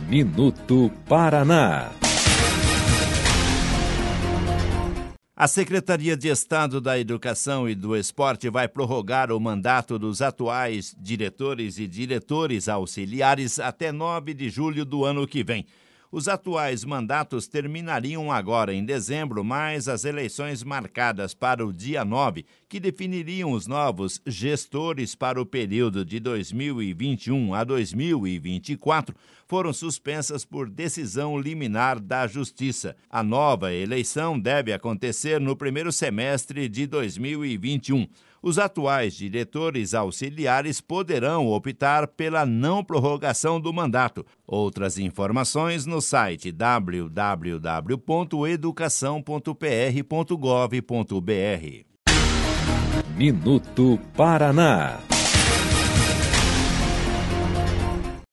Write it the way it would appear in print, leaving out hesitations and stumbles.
Minuto Paraná. A Secretaria de Estado da Educação e do Esporte vai prorrogar o mandato dos atuais diretores e diretores auxiliares até 9 de julho do ano que vem. Os atuais mandatos terminariam agora em dezembro, mas as eleições marcadas para o dia 9, que definiriam os novos gestores para o período de 2021 a 2024, foram suspensas por decisão liminar da Justiça. A nova eleição deve acontecer no primeiro semestre de 2021. Os atuais diretores auxiliares poderão optar pela não prorrogação do mandato. Outras informações no site www.educação.pr.gov.br. Minuto Paraná.